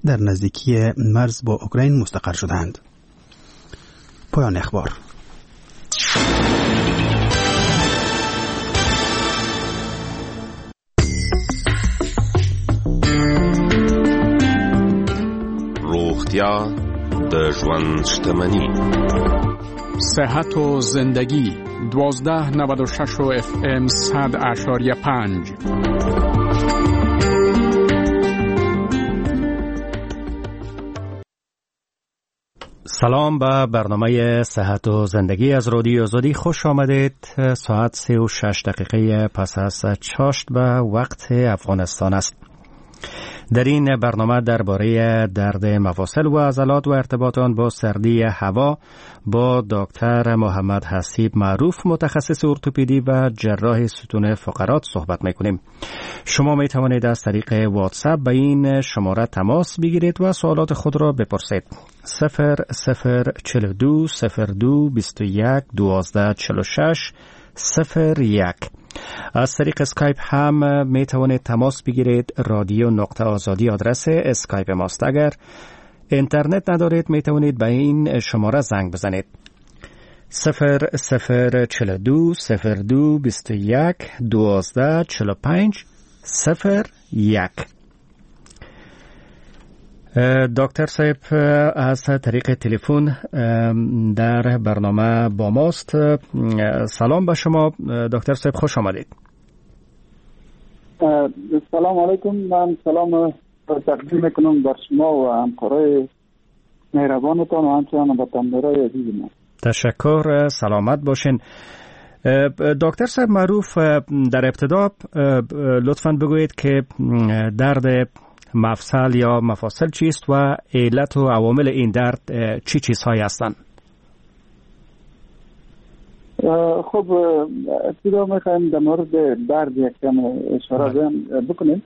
در نزدیکی مرز با اوکراین مستقر شدند. پایان اخبار. روغتیا د ژوند شتمني. صحت و زندگی 1296 و FM 100.5. سلام به برنامه صحت و زندگی از رادیو آزادی خوش آمدید. ساعت 36 دقیقه پس از چاشت به وقت افغانستان است. در این برنامه درباره درد مفاصل و عضلات و ارتباط آن با سردی هوا با دکتر محمد حسیب معروف متخصص ارتوپدی و جراح ستون فقرات صحبت میکنیم. شما می توانید از طریق واتساپ به این شماره تماس بگیرید و سوالات خود را بپرسید. 0042 02 21 12 46 01. از طریق اسکایپ هم می توانید تماس بگیرید. رادیو نقطه آزادی آدرس اسکایپ ماست. اگر اینترنت ندارید می توانید به این شماره زنگ بزنید. 0042 02 21 12 45 01. دکتر صاحب از طریق تلفن در برنامه با ماست. سلام به شما دکتر صاحب، خوش آمدید. سلام علیکم. من سلام تقدیم میکنم بر شما و همکارای مهربانتان و همچنان وطندارای عزیز ما. تشکر، سلامت باشین. دکتر صاحب معروف، در ابتدا لطفاً بگویید که درد مفصل یا مفاصل چیست و علت و عوامل این درد چی چیزهایی هستند؟ خب ابتدا میخوایم در مورد درد یک کم اشاره بکنیم.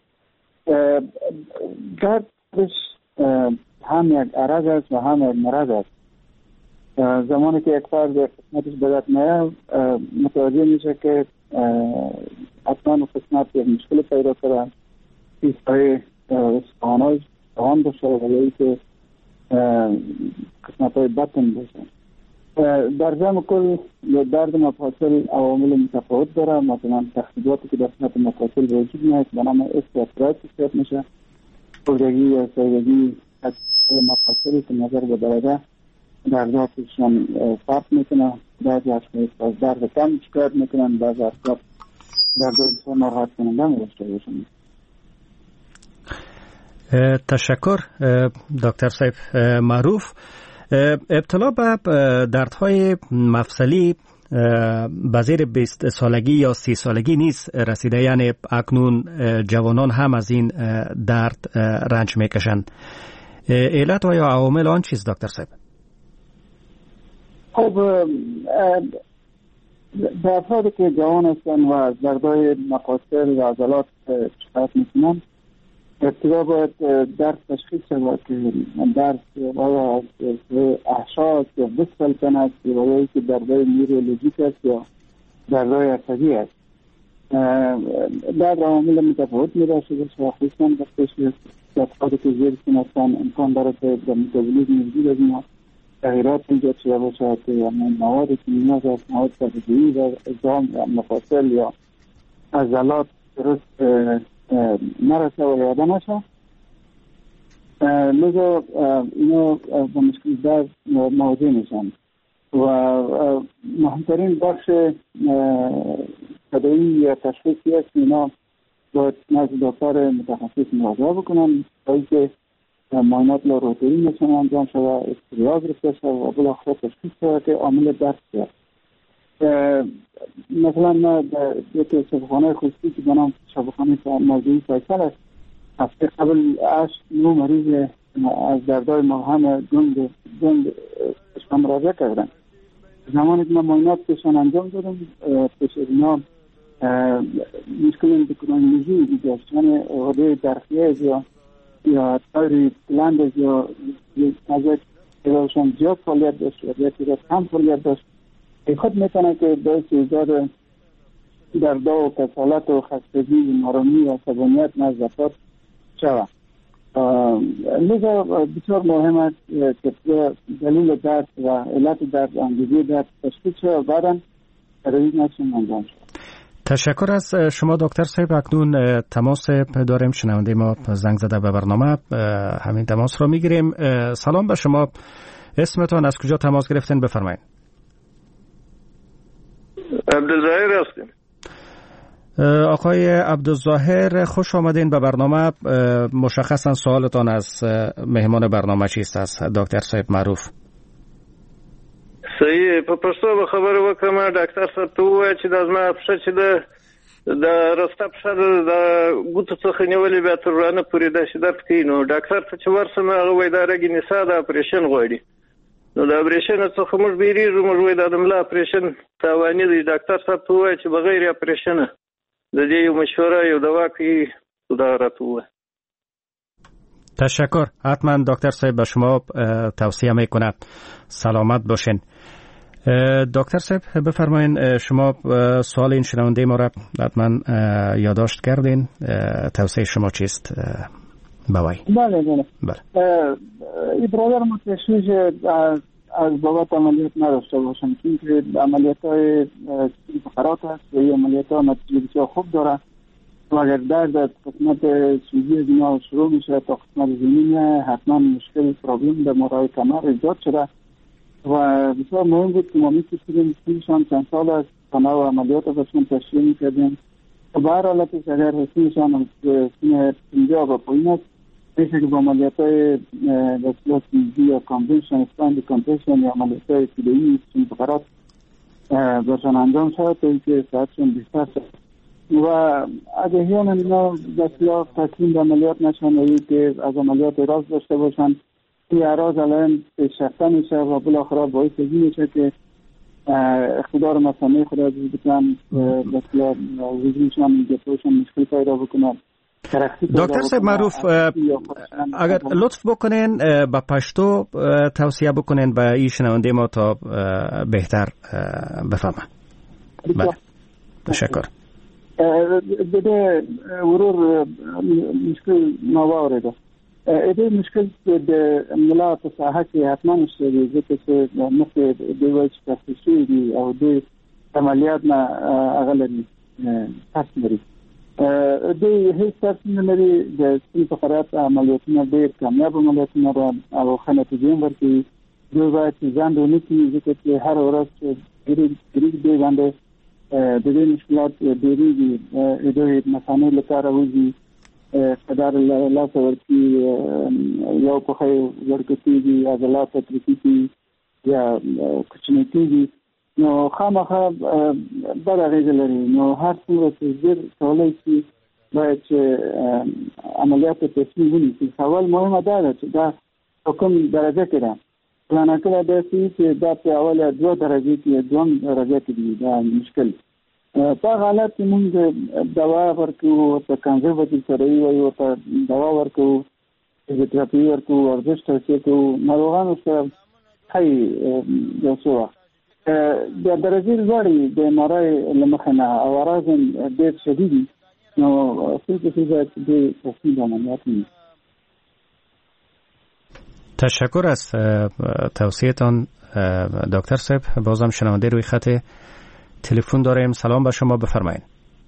دردش هم یک عرض است و هم یک مرض است. زمانی که یک فرد قسمتش به درد میاد متوجه میشه که حتما قسمت یک مشکل پیدا کرده، چیزهای استخوان‌های استخوان باشه و یا که قسمت‌های بطن باشه. در جمع کل درد مفاصل عوامل متفاوت داره. مثلا تخریباتی که در قسمت مفاصل وجود میاد به نام استیاتریت حساب میشه. خردگی یا سایگی از مفاصل که نظر به درجه درداتشان فرق میکنه. بعضی اشخاص از درد کم شکایت میکنن، بعضی اشخاص درد بسیار ناراحت کننده داشته باشن. تشکر دکتر صاحب معروف. ابتلا به دردهای مفصلی به زیر 20 سالگی یا 30 سالگی نیز رسیده، یعنی اکنون جوانان هم از این درد رنج میکشند. علت و یا عوامل آن چیست دکتر صاحب؟ خب در افرادی که جوان هستند و از دردهای مفاصل و عضلات شکایت میکنند، ابتدا باید درد تشخیص شود که درد آیا احشاء یا بسکلتن است یا که دردهای نیرولوژیک است یا دردهای عصبی است. درد عوامل متفاوت میباشد و خصوصا وقتی افرادی که زیر سن هستند امکان دارد که در متابولیسم وجود از ما تغییرات ایجاد شده باشد یا موادی که نیاز است، مواد طبیعی و اعضام یا مفاصل یا عضلات درست نرسه و یاده نشه. لذا اینا با مشکل درد مواجه میشن و مهمترین بخش تداوی یا تشخیصی است. اینا باید نزد دکتر متخصص مراجعه بکنن تا اینکه معاینات لابراتوری میتونه انجام شود، استریاز گرفته شود و بالاخره تشخیص شود که عامل درد چیست. مثلا ما در یک شفاخانه خصوصی که به نام شفاخانه موضوعی فیصل است، هفته قبل 8-9 مریض از دردهای مبهم گنگ اشکا مراجعه کردن. زمانی که ما معایناتشان انجام دادم پیش اینا مشکل اندوکرینولوژی ایجاد شد، یعنی غده درخیز یا تایروید گلند یا از ایشان زیاد فعالیت داشت یا که کم فعالیت داشت، خود میتونه که باعث ایجاد درد و کسالت و خستگی، نارامی و عصبانیت نزد افراد شود. لذا بسیار مهم است که دلیل درد و علت درد، انگیزه درد تشخیص شود و بعدا تداوی نشون انجام شود. تشکر از شما دکتر صاحب. اکنون تماس داریم، شنونده ما زنگ زده به برنامه، همین تماس رو میگیریم. سلام به شما، اسمتان، از کجا تماس گرفتین؟ بفرمایید. عبدالظاهر هستیم. آقای عبدالظاهر، خوش آمدین به برنامه. مشخصا سوالتان از مهمان برنامه چیست؟ از دکتر صاحب معروف. صحیح. په پښتو به خبره وکړم. ډاکټر صاحب ته ووایه چې د زما پښه چې د رسته پښه د ګوتو څخه نیولې بیا تر ورانه پورې داسې درد کوي. نو ډاکټر ته چې ورسم هغه وایي دا رګې نسا د اپریشن غواړي. نو د اپریشن څخه موږ بیریږو، موږ وایي دا د ملا اپریشن تاواني دی. ډاکټر صاحب ته ووایه چې بغیر اپریشنه د دې یو مشوره یو دوا کوي، دا راته ووایه. تشکر. حتما دکتر صاحب به شما توصیه میکنه. سلامت باشین. دکتر صاحب بفرمایین، شما سوال این شنونده ما را حتما یادداشت کردین. توصیه شما چیست؟ بله. این برادر متشویش از بابت عملیات نداشته باشن، چون که عملیات های فقرات هست و این عملیات ها نتیجه بسیار خوب داره و اگر درد از قسمت سوزی از اینا شروع میشه تا قسمت زمین حتما مشکل پرابلم در مورای کمر ایجاد شده و بسیار مهم بود که ما میکشیدیم سینشان چند سال از تناو عملیات بسیار تشریح میکردیم و به هر حالت اگر سینشان سین 50 و پایین است میشه که با عملیات های دستگاه سوزی یا کامبینشن اسپاین کامپریشن یا عملیات های ابتدایی سین فقرات برشان انجام شد تا اینکه صحتشون بهتر شد و اگه هیان اینا بسیار تسلیم به عملیات نشن و که از عملیات راز داشته باشن، این اعراض الان پیشرفته میشه و بالاخره باعث این میشه که اقتدار مثانه خود از بکنن بسیار وجودشان گفتوشان مشکل پیدا بکنن. دکتر صاحب معروف، اگر لطف بکنین با پشتو توصیه بکنین به این شنونده ما تا بهتر بفهمن. بله. تشکر. بده ورور مشکل نوارده. ایده مشکل به ملا تصاحتی حتما نشده ذکر که مثل دیویچ تخصیصی دی او دی عملیات نه اغلبی ترس لري. دی هیڅ ترس نه لري. د سپین فقرات عملیاتونه ډېر کامیاب عملیاتونه را او ښه نتیجې ورکوي. دوی باید ځان ونه کړي ځکه چې هر ورځ ګریګ دی باندې د دې مشکلات ډېرېږي. دوی مثانې له کاره وځي، قدر لاس ورکی یو پخې ورکتیږي، عضلات ترکیږي یا کوچنیږي. نو خامخا بد اغیزه لري. نو هر څومره چې ژر کولی شي باید چې عملیات تصمیم ونیسي. اول مهمه دا ده چې دا په کوم درجه کې ده. پلانه کړه داسې چې دا په اوله 2 درجې کې 2 درجه کې دي. دا مشکل په حالت کې موږ دوا ورکو، په کنزرواتیو سره یو ته دوا ورکو، فزیوتراپي ورکو، ورزش توصیه کوو، ناروغانو سره هي یو څه د درجې لوړې د مرای لمخه نه او اعراض ډېر شدید دي. نو اصل کې باید د تصمیم عملیات نه. تشکر از توصیه‌تان دکتر صاحب. بازم شنونده روی خط تلفن داریم. سلام به شما، بفرمایید.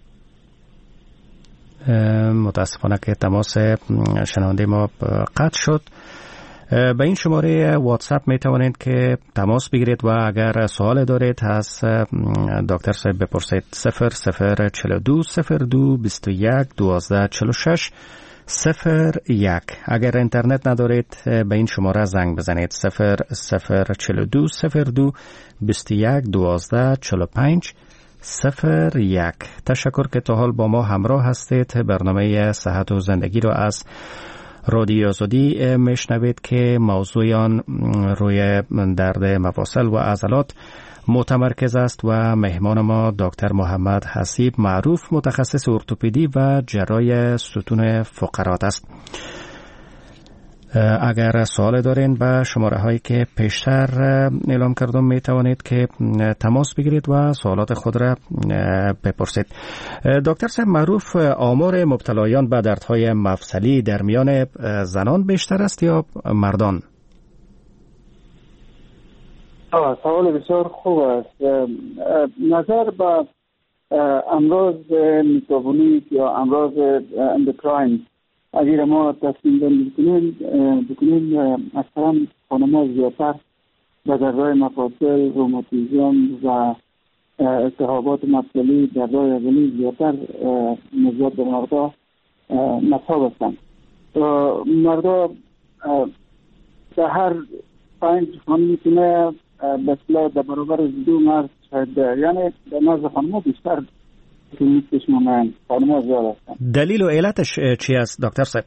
متاسفانه که تماس شنونده ما قطع شد. به این شماره واتساپ می توانید که تماس بگیرید و اگر سوال دارید از دکتر صاحب بپرسید. 0042 02 21 12 46 01. اگر اینترنت ندارید به این شماره زنگ بزنید 0042 02 21 12 45 01. تشکر که تا حال با ما همراه هستید. برنامه صحت و زندگی رو از رادیو آزادی میشنوید که موضوع آن روی درد مفاصل و عضلات متمرکز است و مهمان ما دکتر محمد حسیب معروف، متخصص ارتوپدی و جراح ستون فقرات است. اگر سوال دارین به شماره هایی که پیشتر اعلام کردم می توانید که تماس بگیرید و سوالات خود را بپرسید. دکتر صاحب، معروف آمار مبتلایان به دردهای مفصلی در میان زنان بیشتر است یا مردان؟ سوال بسیار خوب است. نظر به امراض میتابولیک یا امراض اندوکراین اگر ما تصمیم بکنیم اکثرا خانم‌ها زیادتر به دردهای مفاصل، روماتیسم و التهابات مفصلی، دردهای عضلی زیادتر نسبت به مردا مصاب هستند. مردا در هر 5 خانم میتونه به اصطلاح در برابر 2 مرد شاید، یعنی در نزد خانم‌ها بیشتر کلینیکش مانند خانم‌ها زیاد هستند. دلیل و علتش چی است دکتر صاحب؟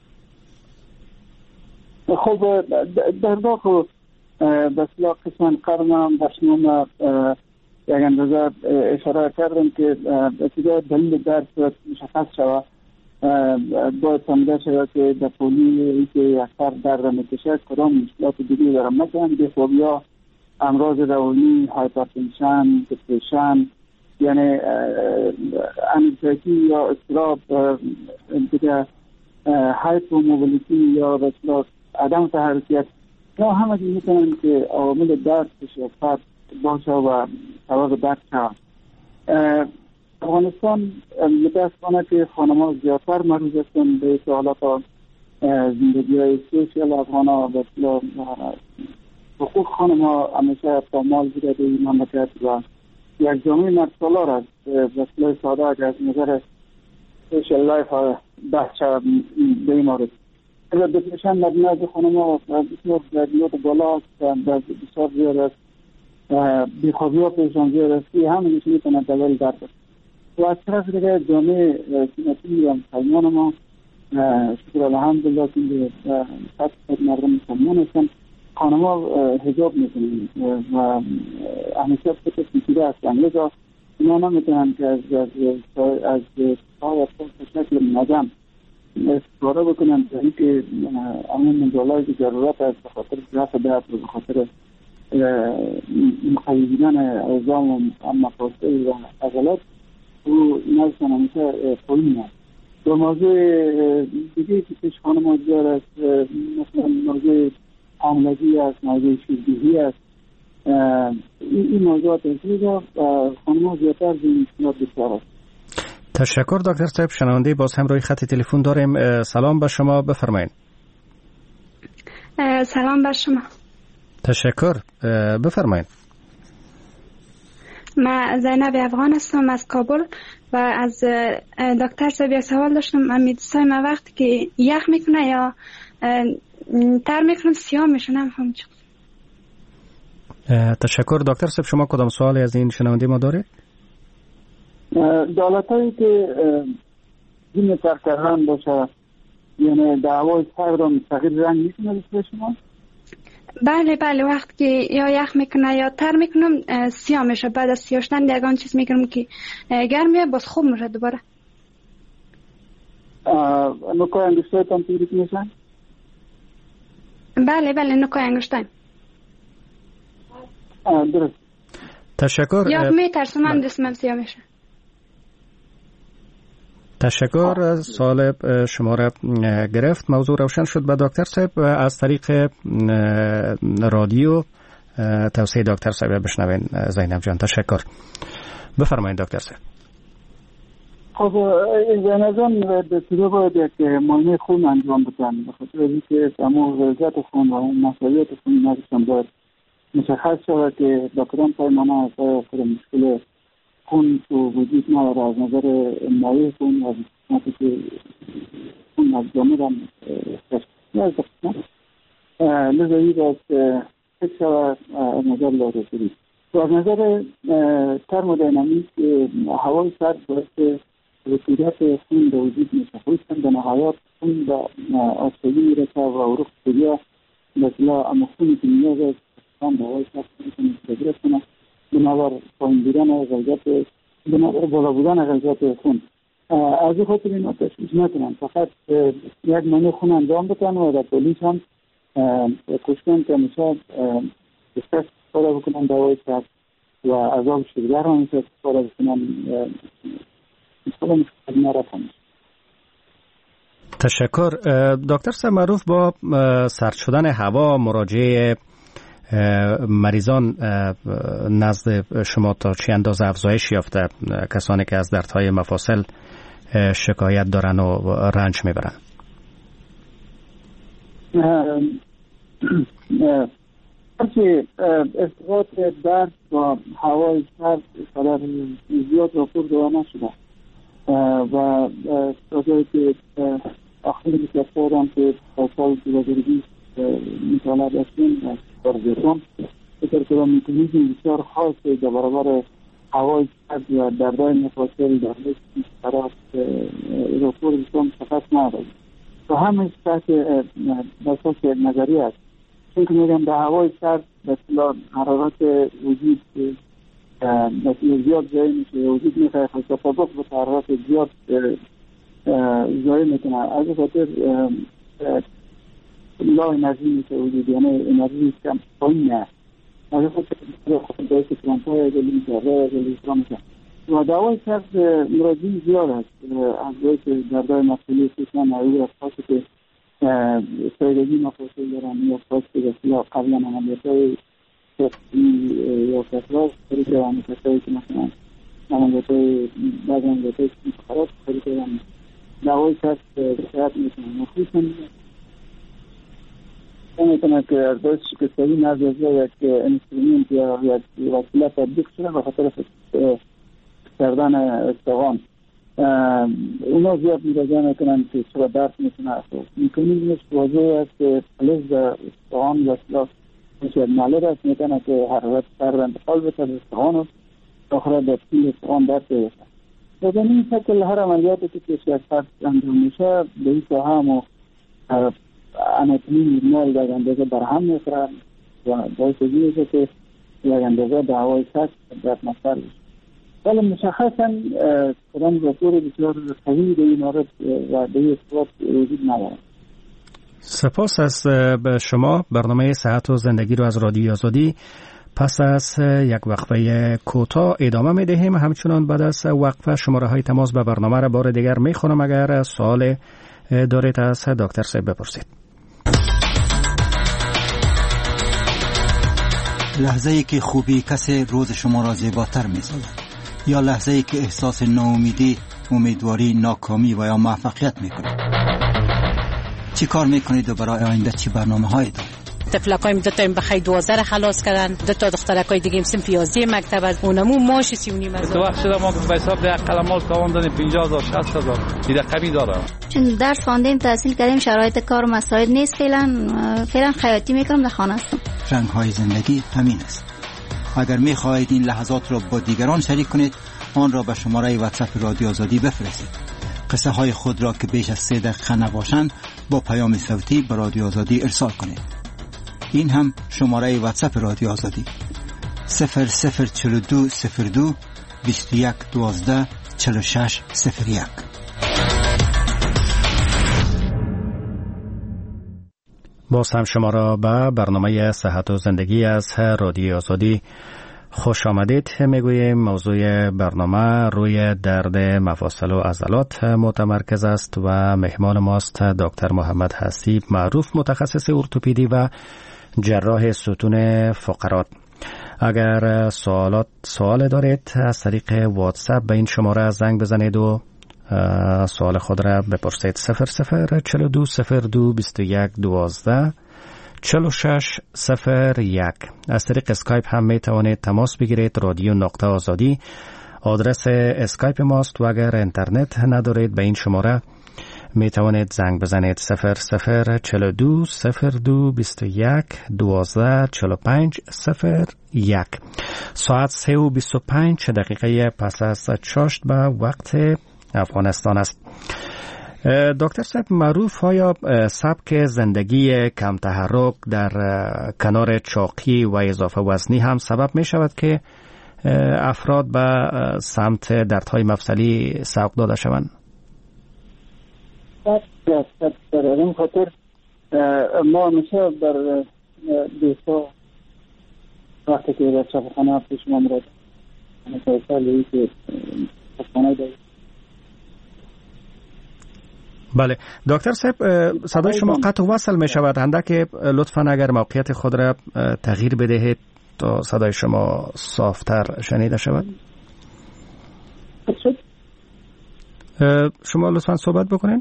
خب دردها خب به اصطلاح قسم قرنم بشنوم یک اندازه اشاره کردم که ابتدا دلیل درد مشخص شود. باید فهمیده شود که در پولی که اکثر درد میکشه کدام مشکلات دیگه دارم، مثلا بی‌خوابی‌ها، امراض روانی، هایپرتنشن، دپرشن، یعنی انگزایتی یا اضطراب دیگه، هایپوموبیلیتی یا مثلا عدم تحرکیت، یا همه چیز میتونن که عوامل درد شدت باشه و سبب درد شود. افغانستان متاسفانه که خانم‌ها زیادتر معرض هستند به سوالات زندگی‌های سوشیال افغان‌ها و حقوق خانم‌ها همیشه پامال بوده در این مملکت و یک جامعه مردسالار است. به اصطلاح ساده اگر از نظر سوشیال لایف بحث شود به این مورد. دپرشن در نزد خانم‌ها بسیار زیادیات بالا است، بسیار زیاد است، بی‌خوابی‌ها پیشان زیاد است که همینش میتونه دلیل درد است. و از طرف دیگه جامعه سنتی و مسلمان ما شکر الحمدلله که سطح مردم مسلمان هستن، خانم‌ها حجاب میکنن و همیشه فکر پیچیده هستن، لذا اینا نمیتونن که از شکل منظم استفاده بکنن تا اینکه همون منزالایی که ضرورت است به خاطر رفع درد و به خاطر مخیبیدن عظام و مفاصل و عضلات او نزدن همیشه پایین است. و موضوع دیگه که پیش خانم‌ها زیاد است، مثلا موضوع حاملگی است، موضوع شیردهی است، این موضوعات است که خانم‌ها زیادتر به این مشکلات دچار است. تشکر دکتر صاحب. شنونده باز هم روی خط تلفن داریم. سلام به شما، بفرمایید. سلام به شما. تشکر، بفرمایید. من زینب افغان هستم از کابل و از دکتر صاحب یک سوال داشتم. من دوستای من وقتی که یخ میکنه یا تر میکنه سیاه میشه، نمیفهم چی. تشکر دکتر صاحب. شما کدام سوالی از این شنونده ما دارید؟ دالتایی که دین تر کردن باشه، یعنی دعوای سرد و مستقیل رنگ میکنه به شما؟ بله وقتی که یا یخ میکنه یا تر میکنم سیاه میشه. بعد از سیاه شدن یگان چیز میکنم که گرمیه باز خوب میشه دوباره. نوکای انگشتای تان تیریک میشن؟ بله نوکای انگشتای. درست. تشکر. یا میترسم من دستم سیاه میشه. تشکر. سوال شما را گرفت، موضوع روشن شد. به دکتر صاحب از طریق رادیو توصیه دکتر صاحب بشنوین. زینب جان تشکر. بفرمایید دکتر صاحب. خب زینب جان به طور باید یک معاینه خون انجام بدن، به خاطر اینکه تمام وضعیت خون و مسئولیت خون نزدشان باید مشخص شود که با کدام پیمانه خود مشکل خون تو وجود نداره از نظر مایع خون و قسمتی که خون از جامعه هم لذا این باید فکر شود از نظر لابراتوری. و از نظر ترمودینامیک هوای سرد باید رطوبت خون به وجود میشه، خصوصا به نهایت خون به آسیبی میرسه و عروق سریا مثلا اما خونی که نیاز است به هوای سرد میتونه کنه بنابر پایین بودن غلیظیت، بنابر بالا بودن غلیظیت خون. از این خاطر اینا تشویش نکنن، فقط یک منو خون انجام بکنن و در پلیس هم کشتن که میشه استفاده بکنن دوای سر و عذاب شدگر هم میشه استفاده بکنن نرفتن. تشکر. دکتر صاحب معروف، با سرد شدن هوا مراجعه مریضان نزد شما تا چه اندازه افزایش یافته؟ کسانی که از دردهای مفاصل شکایت دارن و رنج میبرن. هرچی ارتباط درد با هوای سرد قدر زیاد راپور داده نشده و تازه که اخیری که افتادم که سال 2020 مطالعه داشتیم برزیتون فکر کنم میکنیزم بسیار خاصی در برابر هوای سرد و دردهای مفاصل در قرار راپور بسیار مشخص ندارد و همه تحت اساس نظری است، چون که میگم در هوای سرد بسیار حرارت وجود بسیار زیاد ضایع میشه، وجود میخواه تطابق به حرارت زیاد ضایع میکنه، از خاطر لا انرژی میشه وجود، یعنی انرژی کم پایینه، از خاطر باعث کرانپای گلی میشه گلی میشه و دوای سرد مراجعین زیاد است از باعث دردهای مفصلی خصوصا نایوی اشخاصی که سایدگی مفاصل دارن یا اشخاصی که بسیار قبلا عملیاتهای شخصی یا کسراف خیلی کردن، کسایی که مثلا عملیاتهای بعض عملیاتهای خراب خیلی کردن دوای سرد شاید میکنن، خصوصا میتونه که از باعث شکستگی نبض یا یک انسترومنت یا یک وسیله تطبیق شده به خاطر کردن استخوان. اونا زیاد مراجعه میکنن که چرا درد میکنه، میکنیزمش واضح است که پلیز استخوان و سلاس میشه معلوم است میکنه که حرارت سرد انتقال بشه از استخوان و آخر در پیل استخوان درد بشه و به این شکل هر عملیاتی که یک فرد انجام میشه به این ساحه هم اناتومی نورمال در اندازه برهم میخورن و باعث میشه که یک اندازه به هوای سرد درد مستر بشه. ولی مشخصا کدام راپور بسیار قوی به این مورد و به این اثبات وجود ندارد. سپاس از شما. برنامه صحت و زندگی رو از رادیو آزادی پس از یک وقفه کوتاه ادامه میدهیم. همچنان بعد از وقفه شماره های تماس به برنامه را بار دیگر میخونم، اگر سوال دارید از دکتر صاحب بپرسید. لحظه ای که خوبی کسی روز شما را زیباتر می‌سازد یا لحظه ای که احساس ناامیدی، امیدواری، ناکامی و یا موفقیت میکنید؟ چی کار میکنید و برای آینده چی برنامه‌هایی دارید؟ تفلکایم دو تا بخای 12 خلاص کردن، دو تا دخترکای دیگه صنف 11 مکتب از اونمو ماش 39 تو وقت شده ما به حساب ده قلمال کاوندن 50000 60000 دیگه قبی داره. چون درس خواندیم تحصیل کردیم، شرایط کار مساعد نیست، فعلا خیاطی میکنم، در خانه هستم. رنگ‌های زندگی همین است. اگر می‌خواهید این لحظات را با دیگران شریک کنید، آن را به شماره واتساپ رادیو آزادی بفرستید. قصه های خود را که بیش از 3 دقیقه نباشند با پیام صوتی به رادیو آزادی ارسال کنید. این هم شماره واتساپ رادیو آزادی 004202 21 12 46 01. باز هم شما را به برنامه صحت و زندگی از رادیو آزادی خوش آمدید. میگوییم موضوع برنامه روی درد مفاصل و عضلات متمرکز است و مهمان ماست دکتر محمد حسیب معروف، متخصص ارتوپدی و جراح ستون فقرات. اگر سوال دارید از طریق واتساپ به این شماره زنگ بزنید و سوال خود را بپرسید. 004202 21 12 46 01. از طریق اسکایپ هم می توانید تماس بگیرید. رادیو نقطه آزادی آدرس اسکایپ ماست و اگر اینترنت ندارید به این شماره می توانید زنگ بزنید 0042 02 21 12 45 01. ساعت 3:25 دقیقه پس از چاشت به وقت افغانستان است. دکتر صاحب معروف، آیا سبک زندگی کم تحرک در کنار چاقی و اضافه وزنی هم سبب می شود که افراد به سمت دردهای مفصلی سوق داده شوند؟ در این خاطر ما همیشه در دوستا وقتی که در شفاخانه پیش ما مراد مثلا که شفاخانه داریم. بله دکتر صاحب صدای شما قطع وصل می شود، اندک لطفا اگر موقعیت خود را تغییر بدهید تا صدای شما صافتر شنیده شود. شما لطفا صحبت بکنین.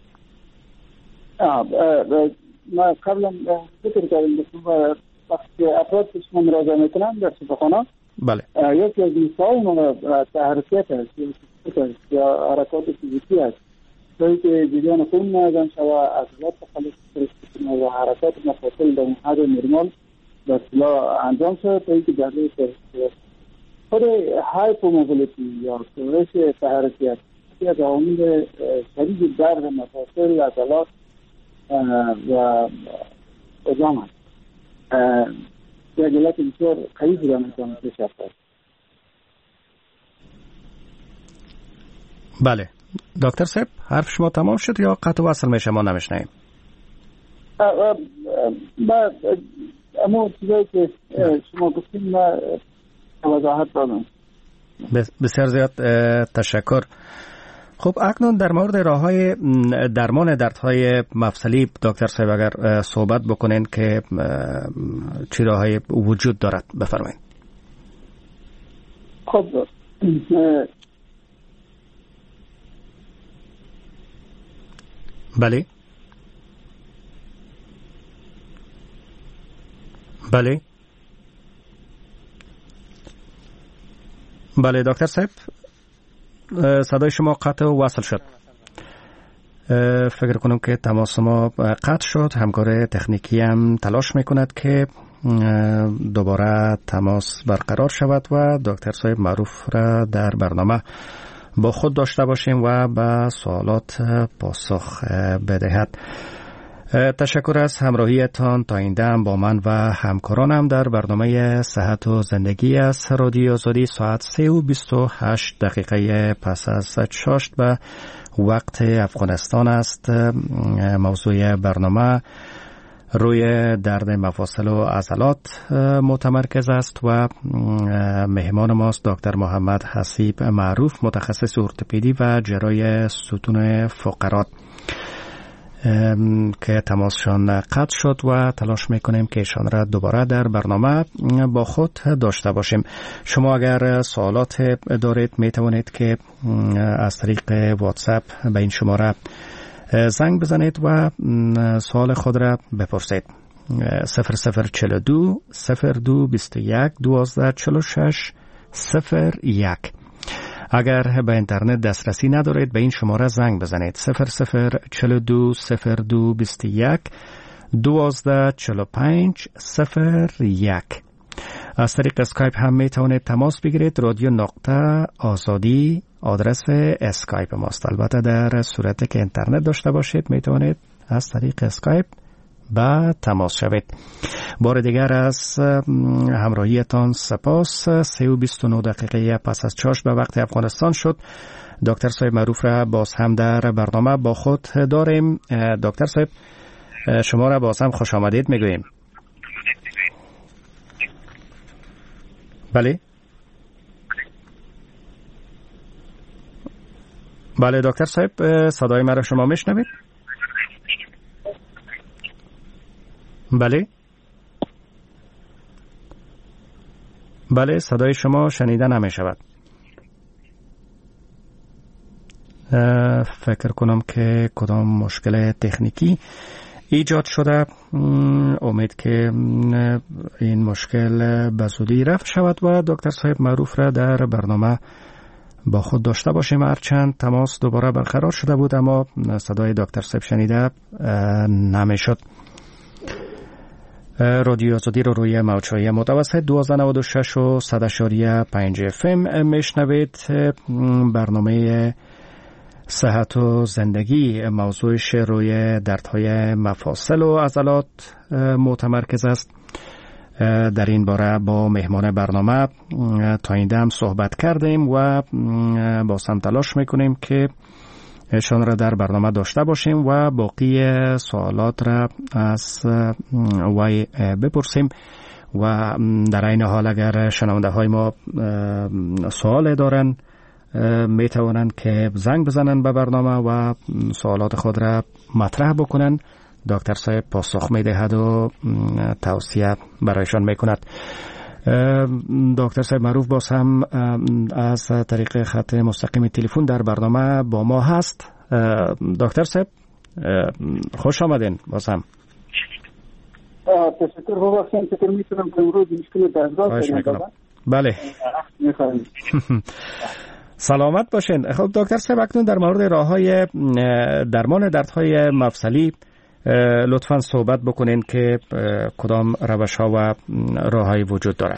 ما قبلا ذکر کردیم وقتی افراد پیش ما مراجعه میکنن در شفاخانه، بله یکی از مسائل ما تحرکات است یا حرکات فیزیکی است، توی که جریان خون نازم شود، عضلات تخلص کنه و حرکات مفاصل در حد نرمال به اصطلاح انجام شود، توی که در روی خود هایپوموبیلیتی یا کاهش تحرکات یکی از عوامل شدید درد مفاصل، عضلات و عظام است. یک علت بسیار قوی را میتواند پیش بیاید. بله دکتر صاحب حرف شما تمام شد یا قطع وصل میشه ما نمیشنیم؟ اما چیزایی که شما گفتیم ما وضاحت دادم. بسیار زیاد تشکر. خب اکنون در مورد راه‌های درمان دردهای مفصلی دکتر صاحب اگر صحبت بکنین که چه راه‌های وجود دارد بفرمایید. خب بله بله بله دکتر صاحب صدای شما قطع و وصل شد. فکر کنم که تماس ما قطع شد. همکار تکنیکی هم تلاش میکند که دوباره تماس برقرار شود و دکتر صاحب معروف را در برنامه با خود داشته باشیم و به سوالات پاسخ بدهد. تشکر از همراهیتان تا این دم با من و همکارانم در برنامه صحت و زندگی از رادیو آزادی ساعت 3:28 پس از 6 به وقت افغانستان است. موضوع برنامه روی درد مفاصل و عضلات متمرکز است و مهمان ماست دکتر محمد حسیب معروف، متخصص ارتوپدی و جراح ستون فقرات که تماسشان قطع شد و تلاش میکنیم که ایشان را دوباره در برنامه با خود داشته باشیم. شما اگر سوالات دارید میتوانید که از طریق واتساپ به این شماره زنگ بزنید و سوال خود را بپرسید. 0042 02 21 12 46 01. اگر به اینترنت دسترسی ندارید به این شماره زنگ بزنید 0042 02 21 12 45 01. از طریق اسکایپ هم می توانید تماس بگیرید. رادیو نقطه آزادی آدرس اسکایپ ماست. البته در صورتی که اینترنت داشته باشید می توانید از طریق اسکایپ با تماس شوید. بار دیگر از همراهیتان سپاس. 3:29 پس از 6 به وقت افغانستان شد. دکتر صاحب معروف را باز هم در برنامه با خود داریم. دکتر صاحب شما را باز هم خوش آمدید میگوییم. بله بله دکتر صاحب صدای مرا شما میشنوید؟ بله بله صدای شما شنیده نمی شود. فکر کنم که کدام مشکل تکنیکی ایجاد شده. امید که این مشکل به زودی رفع شود و دکتر صاحب معروف را در برنامه با خود داشته باشیم. هرچند تماس دوباره برقرار شده بود اما صدای دکتر صاحب شنیده نمی شد. رادیو آزادی رو روی موج‌های متوسط 1296 و 100.5 FM میشنوید. برنامه صحت و زندگی موضوعش روی دردهای مفاصل و عضلات متمرکز است. در این باره با مهمان برنامه تا این دم صحبت کردیم و با هم تلاش میکنیم که شان را در برنامه داشته باشیم و باقی سوالات را از وی بپرسیم و در این حال اگر شنونده های ما سوال دارن می توانند که زنگ بزنن به برنامه و سوالات خود را مطرح بکنن. دکتر صاحب پاسخ می دهد و توصیه برایشان می کند. دکتر صاحب معروف باز هم از طریق خط مستقیم تلفن در برنامه با ما هست. دکتر صاحب خوش آمدین باز هم. تشکر بابا، چطور میتونم که امروز مشکل دستگاه کنم؟ بله سلامت باشین. خب دکتر صاحب اکنون در مورد راه‌های درمان دردهای مفصلی لطفاً صحبت بکنین که کدام روش‌ها و راه‌های وجود دارد.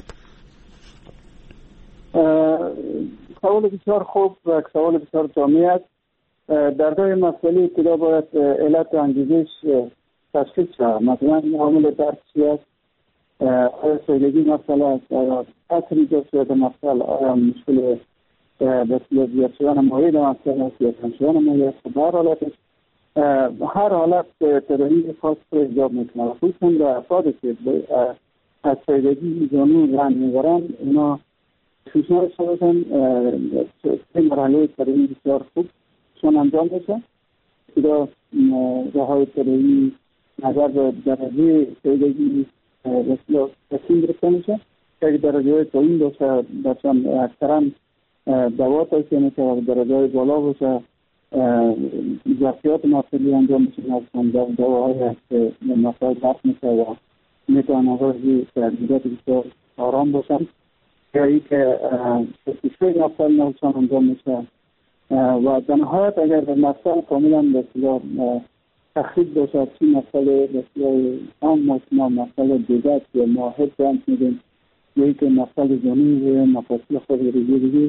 سوال بسیار خوب و سوال بسیار جامع است. دردهای مفصلی که باید علت و انگیزش تشخیص شود. مثلا عامل درد چی است؟ آیا سویدگی مسئله است؟ آیا اثری داشته در مفصل؟ آیا مشکل بسیار زیاد شدن مایع مفصل است یا کم شدن مایع است؟ در حالتش هر حالت تداوی خاص رو ایجاب میکنه. خصوصا در افرادی که از سویدگی زانو رنج میبرن اینا پیشنهاد شدن سه مرحله تداوی بسیار خوب چون انجام بشه. ابتدا راههای تداوی نظر به درجه سویدگی بسیار تقسیم گرفته میشه که درجه های پایین باشه بچان اکثرا دوا توصیه میشه و درجه های بالا باشه جزئیات مفصلی انجام میشه. دواهایی هست که مفصل درد میشه و میتوان آغازی تدریجات بسیار آرام باشن یا ای که تشخیص مفصل نوشان انجام میشه و در نهایت اگر مفصل کاملا بسیار تخریب باشد چی مفصل بسیار عام ما مفصل دیگه که ما هد برنج میدیم یا ای که مفصل زانوی مفصل خود دیگه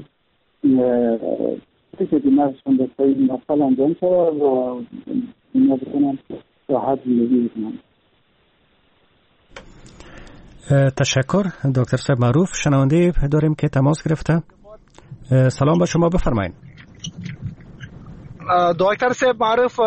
که دیمارشون به سایی مفصل انجام شود و اینا بکنم راحت زندگی بکنم. تشکر دکتر صاحب معروف. شنونده داریم که تماس گرفته. سلام به شما، بفرمایید. دکتر صاحب معروف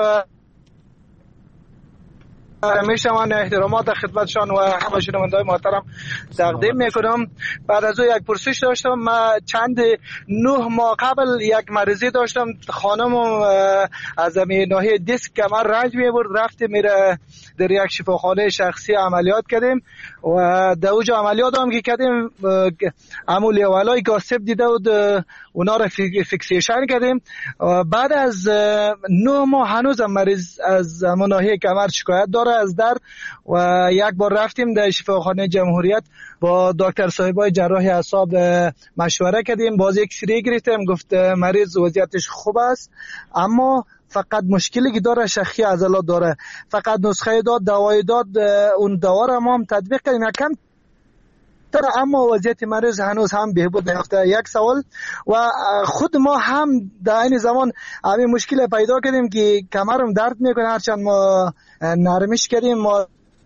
همیشه من احترامات خدمتشان و همه شنونده‌های محترم تقدیم میکنم. بعد از او یک پرسش داشتم. من چند 9 ماه قبل یک مریضی داشتم. خانم از ناحیه دیسک کمر رنج میبرد. رفتیم میره در یک شفاخانه شخصی عملیات کردیم و در اونجا عملیات هم که کردیم عمل اولای گاسب دیده بود اونا را فیکسیشن کردیم. بعد از 9 ماه هنوز مریض از ناحیه کمر شکایت داره از درد و یک بار رفتیم در شفاخانه جمهوریت با دکتر صاحبای جراح اعصاب مشوره کردیم. باز یک سری گرفتیم، گفت مریض وضعیتش خوب است اما فقط مشکلی که داره شخی عضلات داره. فقط نسخه داد، دوای داد، اون دوا را ما هم تطبیق کردیم کم اما وضعیت مریض هنوز هم بهبود نیافته. یک سوال و خود ما هم در این زمان همین مشکل پیدا کردیم که کمرم درد میکنه هرچند ما نرمش کردیم. ما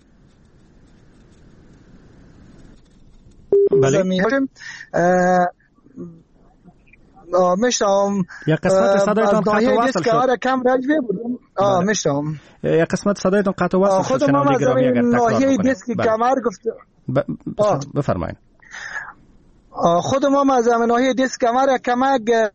مشتم یک قسمت صدایتان قطع و وصل شد. کم رنج بودم. مشتم یک قسمت صدایتان قطع و وصل شد. خودم از ناحیه دیسک کمر گفت بفرمایید. خودم از ناحیه دیسک کمر کمک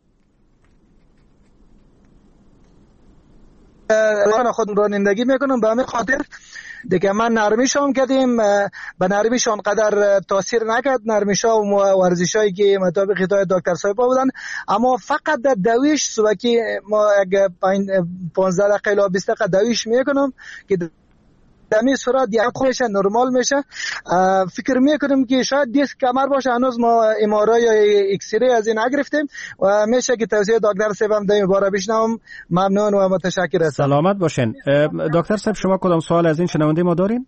خودم رانندگی میکنم. به همین خاطر دیگه من نرمیشام کردیم. به نرمیشان قدر تاثیر نکرد. نرمیشا و ورزشایی که مطابق هدایت دکتر صاحب بودن اما فقط در دویش صبح که ما اگه 15 دقیقه الی 20 دقیقه دویش میکنم که دمی صورت یک خوبش نرمال میشه. فکر میکنم که شاید دیسک کمر باشه. هنوز ما ام‌آرآی یا ایکس ری از این نگرفتیم و میشه که توصیه دکتر صاحب هم در باره بشنوم. ممنون و متشکر هستم. سلامت باشین. دکتر صاحب شما کدام سوال از این شنونده ما دارین؟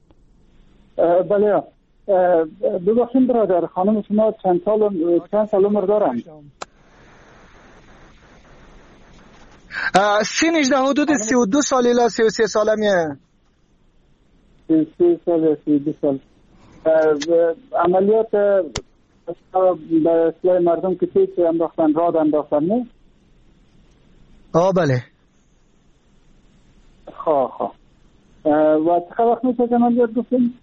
بله ببخشید برادر، خانم شما چند سال عمر دارن؟ سنش در حدود 32 سال الی 33 سالمیه. 33 سال 32 سال. عملیات به اصلاح مردم که تیز انداختن راد انداختن نه؟ بله. خواه و چه وقت میشه که عملیات گفتیم؟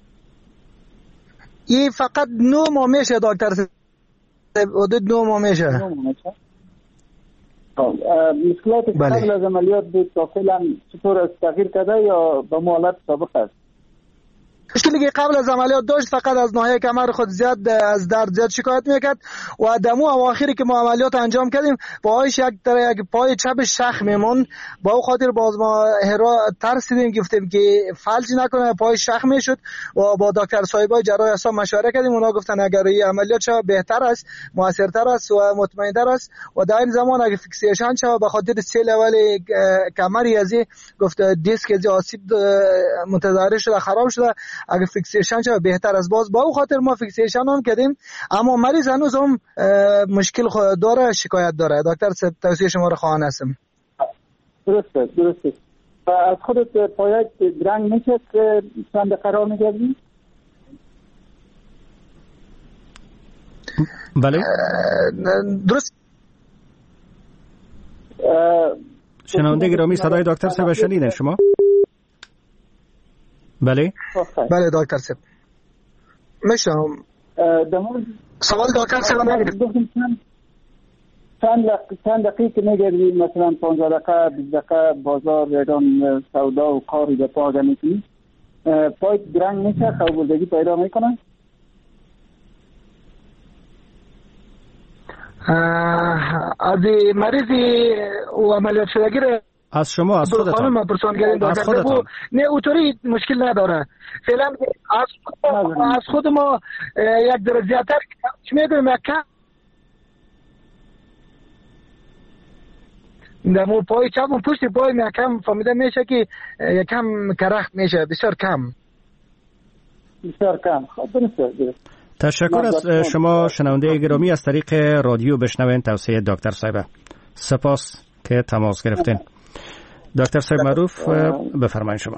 این فقط 9 ماه میشه دکتر صاحب، حدود 9 ماه میشه. مشکلات قبل از عملیات بود تا فعلا چطور تغییر کرده یا به حالت سابق است؟ مشکلی که قبل از عملیات داشت فقط از ناحیه کمر خود زیاد از درد زیاد شکایت میکرد و دمو اواخری که ما عملیات انجام کردیم پایش یک پای چپ شخ میمون. با او خاطر باز ما ترسیدیم، گفتیم که فلج نکنه پای شخ میشد و با دکتر صاحبای جراح اعصاب مشوره کردیم. اونا گفتن اگر این عملیات شود بهتر است، موثرتر است و مطمئن‌تر است و در این زمان اگه فیکسیشن شود به خاطر سیل اول کمری ازی گفت دیسک از آسیب متضرر شده خراب شده، اگه فیکسیشن شود بهتر است. باز با او خاطر ما فیکسیشن هم کردیم، اما مریض هنوز هم مشکل داره، شکایت داره. دکتر صاحب توصیه شما رو خواهان هستم. درسته. از خودت پایت درنگ میشه که چند قرار میگردی؟ بله درست. شنونده گرامی صدای دکتر صاحب شنیدین شما؟ بله بله دکتر صاحب میشم. سوال دکتر صاحب نگیرید. چند دقیقه میگردی مثلا 15 دقیقه 20 دقیقه بازار ایران سودا و کاری به پا میکنی پایت درنگ میشه خوابوردگی پیدا میکنه؟ از مریضی و عملیات شدگی از شما از خودتان خانم پرسان کردیم دکتر صاحب نه اوتوری مشکل نداره فعلا. از خود ما یک درجه زیادتر میدونیم کم دمو پای چپ و پشت پای کم فهمیده میشه که یکم کرخت میشه، بسیار کم. تشکر از شما شنونده گرامی از طریق رادیو بشنوین توصیه دکتر صاحب. سپاس که تماس گرفتین. دکتر صاحب معروف بفرمایید شما.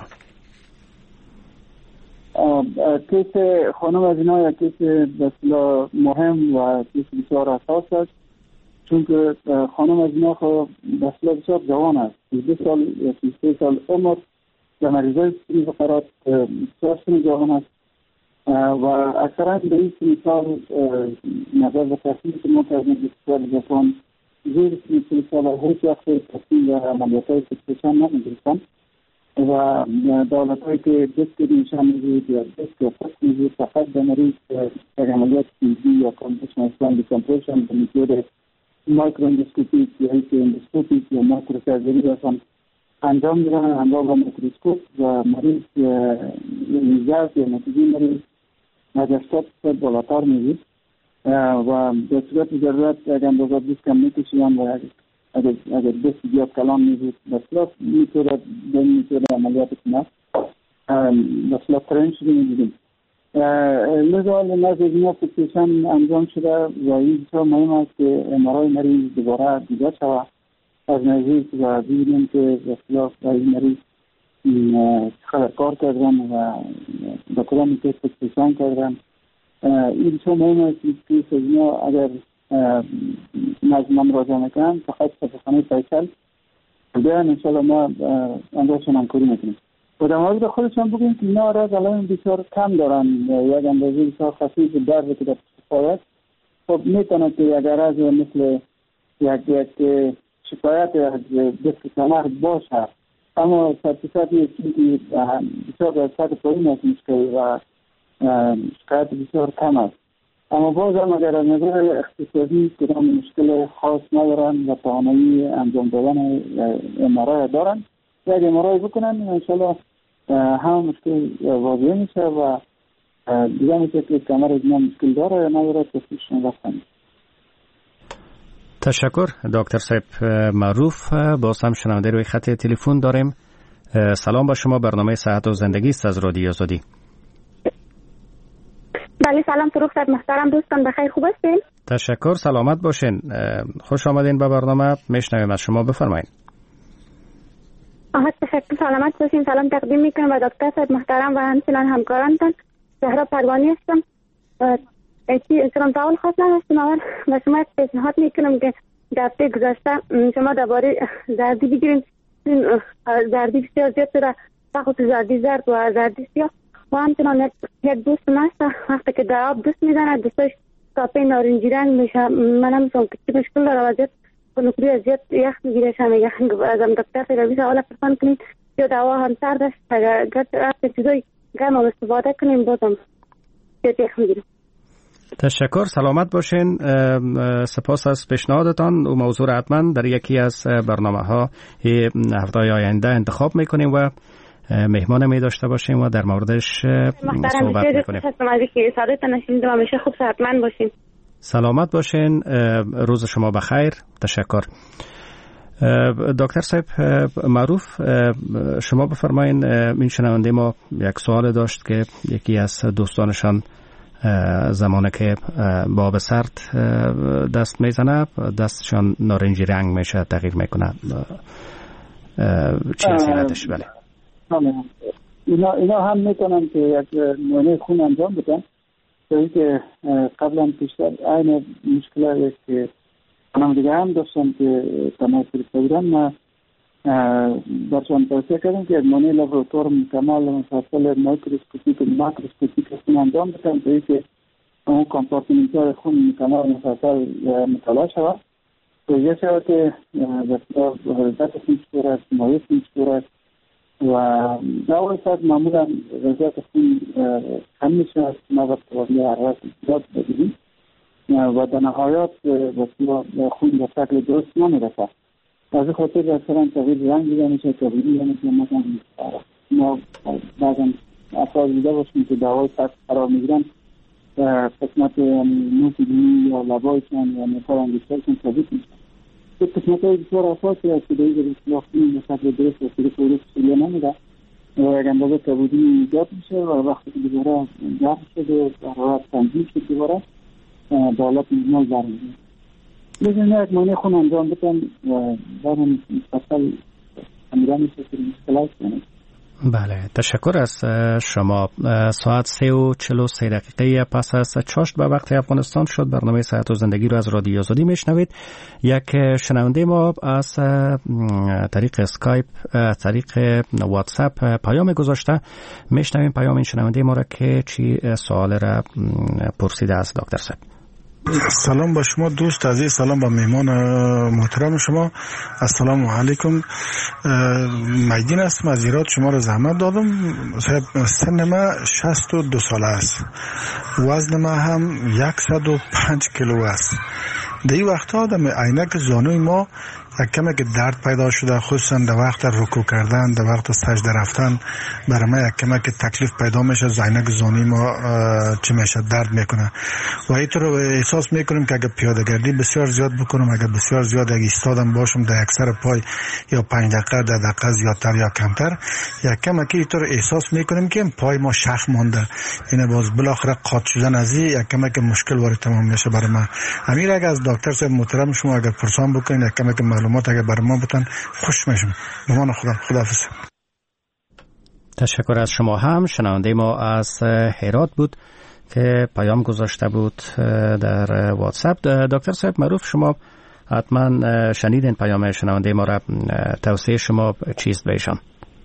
کیس خانم از اینا یک کیس بسیار مهم و کیس بسیار حساس است، چون که خانم از اینا بسیار جوان است، 22 سال یا 23 سال عمر و مریضای سنی فقرات بسیار سن جوان است و اکثرا به این سال نظر به تصمیم که ما کردیم بسیار جوان زیر 30 سال هیچ وقت تصمیم و عملیات‌های فیکسیشن نمی‌گرفتن و دولت‌هایی که دست نشان می‌دهید یا دست یا پس می‌دهید فقط به مریض عملیات تیزی یا کامپوشن اسپاندی کامپوشن به میتود مایکرو اندوسکوپیک یا هیچ اندوسکوپیک یا مایکرو سرجری رسان انجام می‌دهند انجام با میکروسکوپ و مریض ریزالت یا نتیجه مریض از 80% بالاتر می‌گیرد و به صورت ضرورت اگر اندازه دیسک هم میکشیدن و اگر دست بیاد کلان میزید بسیار میتونه عملیات کنه بسیار ترین شده میدیدیم. لذا نزد اینا فیکسیشن انجام شده و این بسیار مهم است که امارای مریض دوباره دیده شود از نزدیک و ببینیم که بسیار این مریض چقدر کار کردن و به کدام که فیکسیشن کردن. این بسیار مهم است که اینا اگر نظم راجع میکنن فقط شفاخانه فیصل بیان انشاءالله ما اندازشون همکاری میکنیم و در مورد خودشان بگیم که اینا را الان بسیار کم دارن، یک اندازه بسیار خفیف درد که در شکایت خب میتونه که یک عرض مثل یک شکایت از دست کمر باشه، اما صد یک چیزی بسیار در سطح پایین است مشکل و شکایت بسیار کم است. اما باز هم اگر از نظر اقتصادی کدام مشکل خاص ندارن و توانایی انجام دادن امارای دارن یک امارای بکنن انشاءالله هم مشکل واضح میشه و دیگه میشه که کمر اینا مشکل داره یا نداره تصفیشون رفتن. تشکر دکتر صاحب معروف. باز هم شنونده روی خط تلفن داریم. سلام با شما، برنامه صحت و زندگی است از رادیو آزادی. بله سلام فروخ صاحب محترم، دوستان بخیر خوب هستین؟ تشکر، سلامت باشین. خوش آمدین به برنامه، میشنویم از شما، بفرمایید. تشکر، سلامت باشین. سلام تقدیم میکنم به دکتر صاحب محترم و همچنان همکارانتان. زهرا پروانی هستم. اکرام تعاون خاص نداشتم. اول به شما پیشنهاد میکنم که در هفته گذشته شما درباره زردی بگیرین. زردی بسیار زیاد شده، بخصوص زردی زرد و زردی سیاه. و همچنان یک دوست هست وقتی که در آب دست میزنه دستش کافه نارنجی رنگ میشه. من هم که چی مشکل داره و زیاد کنکوری از زیاد یخ میگیره شما یخ ازم دکتر خیلی حالا پرسان کنید یا دوا هم سرد است اگر چیزای گرم هم استفاده کنیم بازم زیاد یخ میگیریم. تشکر، سلامت باشین. سپاس از پیشنهادتان و موضوع حتما در یکی از برنامه‌ها هفته آینده انتخاب میکنیم و مهمان می داشته باشیم و در موردش صحبت میکنیم. خوب صحتمند باشین. سلامت باشین، روز شما بخیر. تشکر. دکتر صاحب معروف، شما بفرمایین. این شنونده ما یک سوال داشت که یکی از دوستانشان زمانی که با آب سرد دست میزنه دستشان نارنجی رنگ میشه، تغییر میکنه. چی از علتش؟ بله، اینا هم میتونن که یک معاینه خون انجام بدن، توی که قبلا پیشتر این مشکلاتی که من دیگه هم داشتم که تماس گرفته بودم، ما برشان توصیه کردم که معاینه لابراتوار مکمل مفصل مایکروسکوپیک و ماکروسکوپیک خون انجام بدن، توی که اون کامپارتمنت‌های خون مکمل مفصل مطالعه شود و یه شود که بسیار غلظت خون چطور است، مایع خون چطور است و در اول ساعت معمولا غلظت خون کم میشه از نوبت تبادل حرارت زیاد بگیریم و در نهایت بسیار خون به شکل درست نمیرسه. از این خاطر مثلا تغییر رنگ دیده میشه، تغییر دیده میشه. مثلا ما بعضا افراد دیده باشیم که دوای سطح قرار میگیرن قسمت نوک دینی یا لبایشان یا نفر انگشترشان ثابت میشه. که قسمت های بسیار اساسی است که در این اصلاحی به شکل درست و سریع و درست سریع نمیده و یک اندازه کبودی ایجاد میشه و وقتی که دوباره گرم شده و حرارت تنظیم شد دوباره به حالت نرمال برمیگرده. لازم یک معاینه خون انجام بدن و بعد مفصل خمیره میشه که مشکلات کنید. بله، تشکر از شما. ساعت 3:43 دقیقه پس از چاشت به وقت افغانستان شد. برنامه صحت و زندگی رو از رادیو آزادی میشنوید. یک شنونده ما از طریق اسکایپ، طریق واتساپ پیام گذاشته. میشنویم پیام این شنونده ما را که چی سوال را پرسیده است. دکتر صاحب سلام با شما دوست عزیز، سلام با مهمان محترم شما. السلام علیکم. مجدین هستم از ایراد، شما را زحمت دادم. سن ما 62 ساله است، وزن ما هم 105 کیلو است. در این وقت آدم عینک زانوی ما یک کمی که درد پیدا شده، خصوصا در وقت رکوع کردن، در وقت سجده رفتن برای ما یک کمی که تکلیف پیدا میشه. عینک زانوی ما چی میشه، درد میکنه و اینطور احساس میکنیم که اگر پیاده گردی بسیار زیاد بکنم، اگر بسیار زیاد اگر ایستادم باشم در یک سر پای یا 5 دقیقه 10 دقیقه زیادتر یا کمتر، یک کمی که اینطور احساس میکنیم که پای ما شخ مانده. این باز بالاخره قاط شدن از این یک کمی که مشکل وارد تمام میشه برای ما. امیر اگر از دکتر صاحب محترم شما اگر پرسان بکنین یک کمی که معلومات اگر برای ما بتن خوش میشم. بمان خداحافظ. تشکر از شما. هم شنونده ما از هرات بود که پیام گذاشته بود در واتساپ. دکتر صاحب معروف، شما حتما شنیدین پیام شنونده ما را. توصیه شما چیست به ایشان؟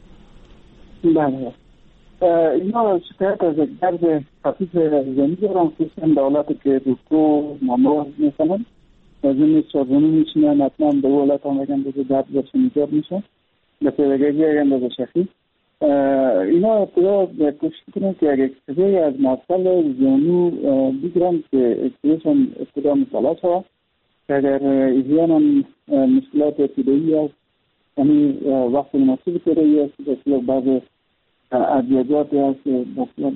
بله، اینا شکایت از درد خفیف زنی دارن، خصوصا در حالتی که رکوع نماز میکنن از این چارزنی میشینن، حتما به حالت هم اگه اندازه درد برشون ایجاد میشه به پیدگردی اگه اندازه شخصی. اینا ابتدا کوشش کنن که اگه اکسپری از مفصل زانو بگیرن که اکسپریشن ابتدا مطالعه شود که اگر ایزیان هم مشکلات ابتدایی است یعنی وقت مناسب پیدایی است، بسیار بعض ادویجاتی است بسیار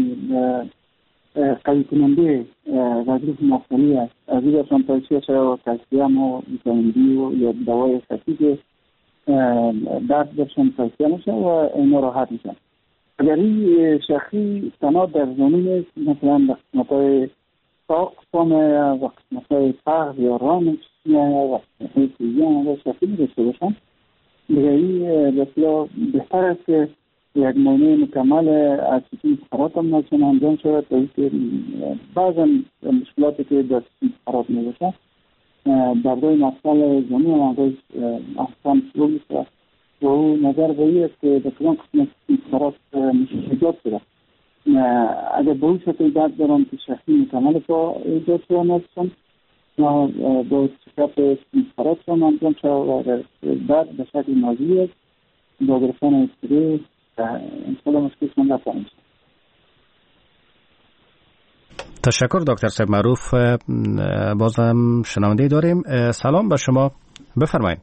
قوی کننده وظیف مفصلی است، از این برشان توصیه شود کلسیم و ویتامین دی و یا دوای خفیف درد برشان توصیه میشه و اینا راحت میشن. اگر این شخصی تنها در زانو نیست، مثلا در قسمت‌های ساق پامه و قسمت‌های پغز یا رانش و قسمت‌های سوزیان و شخصی میرسه باشن، دیگه این بسیار بهتر است که یک معاینه مکمل از سیستم فقرات هم نشون انجام شود تا اینکه بعضا مشکلاتی که در سیستم فقرات میباشه دردای مفصل زمین هم روز احسان شروع میشه و او نظر به این است که در کدام قسم سیستم فقرات مشکل ایجاد شده. اگر به اون شکل درد دارم که شخصی مکمل با ایجاد شده نستم با چکپ سیستم فقرات هم انجام شده و درد به شکل نازی است با گرفتن استری انشاءالله مشکل من رفتن میشه. تشکر دکتر صاحب معروف. بازم شنونده داریم. سلام به شما، بفرمایید.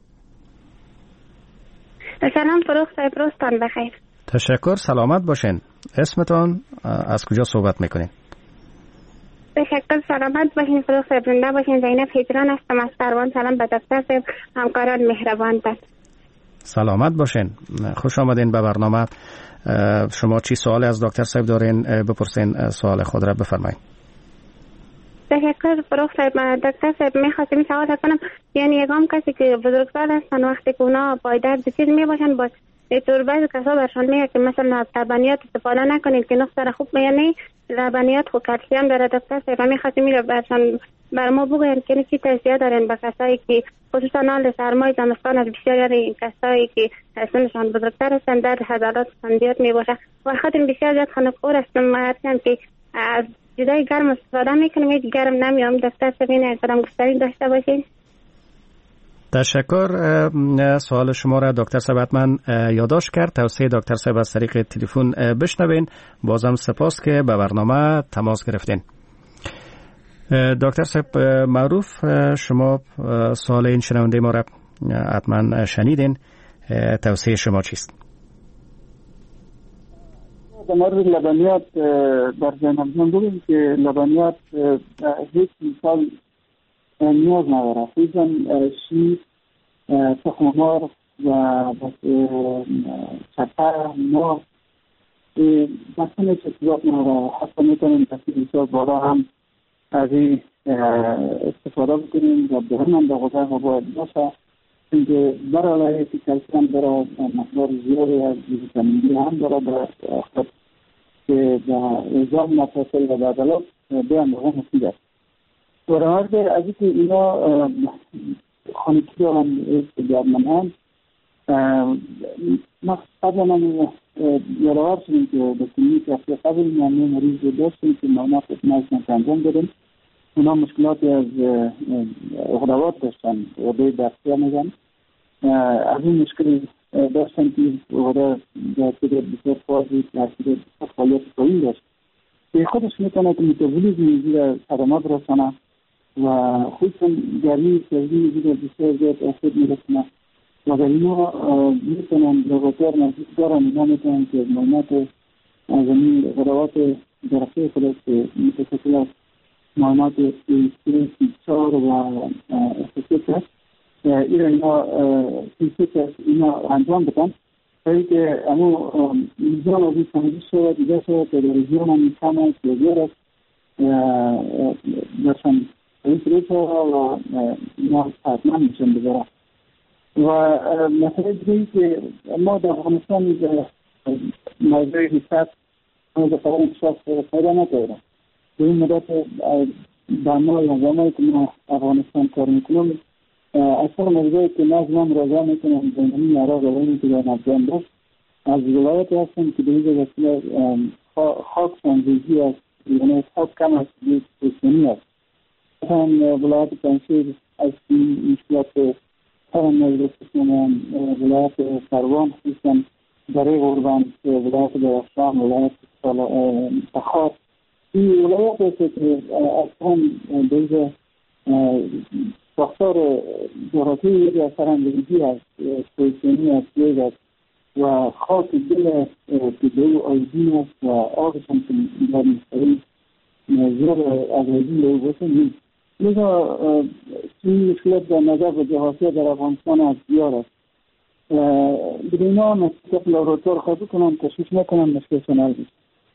سلام فروخ صاحب، روزتان بخیر. تشکر، سلامت باشین. اسمتان، از کجا صحبت میکنین؟ تشکر، سلامت باشین فروخ صاحب، زنده باشین. زینب هجران هستم از سروان. سلام به دکتر صاحب، همکاران مهربان باشین. سلامت باشین، خوش آمدین به برنامه. شما چی سوال از دکتر صاحب دارین بپرسین، سوال خود را بفرمایید. تشکر فروخ صاحب. دکتر صاحب میخواستم سوال کنم، یعنی یکم کسی که بزرگسال هستن وقتی که اونا پایدار چیز میباشن با اینطور بعضی کسا برشان میگه که مثلا از لبنیات استفاده نکنید که نقص خوب یعنی لبنیات خود کلسیم داره. دکتر صاحب میخواستم میره برشان بر ما بگوین که چی توصیه دارین به کسایی که خصوصا حال سرمای زمستان از بسیاری کسایی که سنشان بزرگتر هستن در حضرات زیاد میباشه و خاطر بسیار زیاد خنک‌خور هستم هستم که از جدای گرم استفاده میکنم و گرم نمیام. دکتر صاحب این اقدام گفتارین داشته باشین. تشکر. سوال شما را دکتر صاحب حتما یادداشت کرد. توصیه دکتر صاحب از طریق تلفن بشنوین. بازم سپاس که به برنامه تماس گرفتین. دکتر صاحب معروف، شما سوال این شنونده ما را حتما شنیدین. توصیه شما چیست؟ در مورد لبنیات در ذهنم بگیم که لبنیات هیچ مثال نیاز نداره. خصوصا شیر، تخم مرغ و چپه، مرغ مثلا هیچ اتفاق نداره. حتی میتونیم تصویر بسیار بالا هم از این استفاده بکنیم و به هم به غذای ما باید باشه، چونکه برای که کلسیم داره مقدار زیادی از ویتامین دی هم داره در خود که در اعضا مفاصل و به عضلات بیان به مفید است. و در مورد از اینکه اینا خانگی دارن استجابمند هم ما قبلا هم یادآور شدیم که در کلینیک هفته قبل معاینه مریض داشتیم که معاینات اتنایشن انجام دادیم. اونا مشکلاتی از غدوات داشتن، غده درستی میگن. از این مشکل داشتن که غده در طور بسیار فازی در طور فعالیت پایین داشت که خودش میتونه که متابولیزم زیر صدمات رسانه و خصوصا گرمی سردی زیر بسیار زیاد آسیب میرسونه و در اینا میتونن لابراتوار نزدیک دارن. اینا میتونن که معاینات از این غدوات درستی خودش که متشکل از معاینات C4 و S6 هست، اینا انجام بدن تا اینکه امو میزان از این سنگی شود دیگه شود که در رژیم هم کم است و زیر است درشان این سریع شود و اینا حتما میشن بذاره. و مسئله دیگه که ما در افغانستان موضوع حساب در قرار شخص پیدا نکردم. به این مدت برنامه یا زمانی که ما افغانستان کار میکنم اصلا موضوعی که نظمم رضا میکنم زمینی عراق و اینی که در نظام داشت از ولایت هستم که به این وسیله خاک سنجیزی است، یعنی خاک کم است، بسیاری است. مثلا ولایت پنشیر از این مشکلات هرم نجرس کنم، ولایت سروان خصوصا دریغ اردن، ولایت درخشان، ولایت تخار. این ولایت است که اصلا دیگه ساختار جغرافی یک اثر اندازی است، پوزیشنی است، یک است و خاک دل است که دو آیدین است و آبش هم که در مستقیم زیر از آیدین رو بسه نیست. لذا این مشکلات در نظر و جهاتی در افغانستان از زیاد است. به اینا نسبت لابراتوار خواهد کنم تشویش نکنم مشکلشون نرگیش.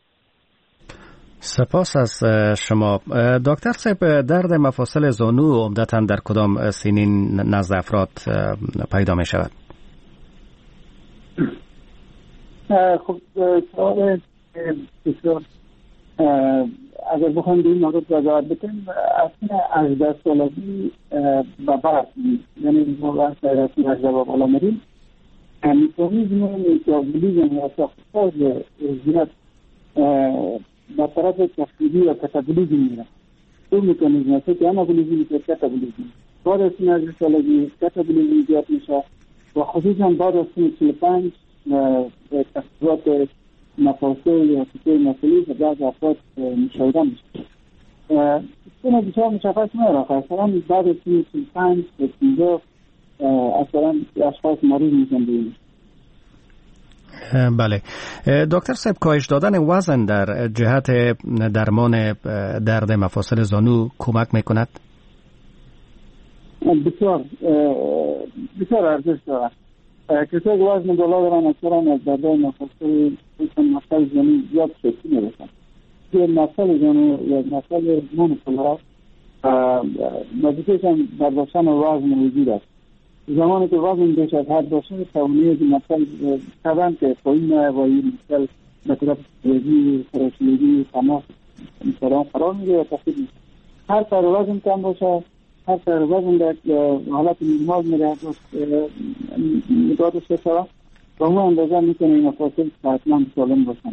سپاس از شما. دکتر صاحب، درد مفاصل زانو عمدتاً در کدام سنین نزد افراد پیدا می شود؟ خب سوال بسیار اگر بخوایم این مورد وضاحت بدیم، اصلا 18 سالگی به بعد، یعنی ما وقت رسمی 18 به بالا میریم، میتونیزم میتابولیزم یا ساختار زیاد به طرف تخریبی یا کتابولیزم میره. دو میتونیزم هست که انابولیزم و کتابولیزم. بعد از 18 سالگی کتابولیزم زیاد میشه و خصوصا بعد از 45 تخصیصات مفاصل یا سیستم مسئولی و بعض افراد مشاهده میشه. این بسیار مشخص میره. اصلا بعد از 35 و 50 اصلا اشخاص مریض میشن بینید. بله دکتر صاحب، کاهش دادن وزن در جهت درمان درد مفاصل زانو کمک میکند؟ بسیار ارزش دارد. کسایی که وزن بالا دارن اکثرا از دردهای مفاصل مفصل زانو زیاد شکلی میرسن. که مفصل زانو یا مفصل مونوپولار نزدیکشان برداشتن وزن وجود است. زمانی که وزن بیش از حد باشه توانایی که مفصل طبعا که پایین و این مفصل به طرف تیزی خراشیدگی تماس قرار میگه و تخریب میشه. هر سر وزن کم باشه، هر سر وزن در حالت نرمال میره نگاهش شده و اون اندازه میتونه این مفاصل صحتمند سالم باشن.